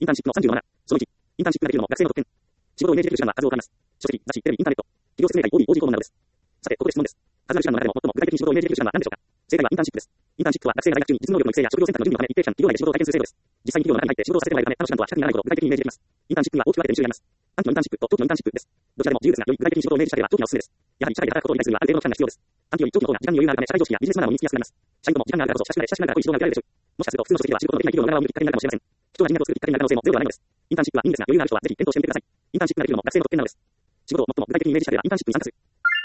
インターンシップの37、その1、インターンシップができるのも学生の特権。仕事をイメージできる手段は数多くあります。書籍、雑誌、テレビ、インターネット、企業説明会、OB、OG 講座などです。さて、ここで質問です。数ある手段の中でも最も具体的に仕事をイメージできる手段は何でしょうか。正解はインターンシップです。インターンシップは学生が在学中に実能力の育成や職業選択の準備のため一定期間企業内で仕事を体験する制度です。実際に企業の中に入って仕事をさせてもらえるため他の手段とは比較にならないほど具体的にイメージできます。インターンシップには大きく分けて2種類あります。短期のインターンシップと長期のインターンシップです。どちらでも自由ですが、より具体的に仕事をイメージしたければ長期がおすすめです。やはり社会で働くことを理解するにはある程度の期間が必要です。短期より長期の方が時間に余裕があるため社会常識やビジネスマナーも身につきやすくなります。社員とも時間があるからこそ親しながら濃い仕事が受けられるでしょう。もしかすると普通の職では仕事のできない企業の裏側を見るきっかけになるかもしれません。人が人脈を作るきっかけになる可能性もゼロではないのです。インターンシップはいいんですが、余裕がある人はぜひ検討してみてください。インターンシップができるのも学生の特権なのです。仕事を最も具体的にイメージしたければインターンシップに参加する。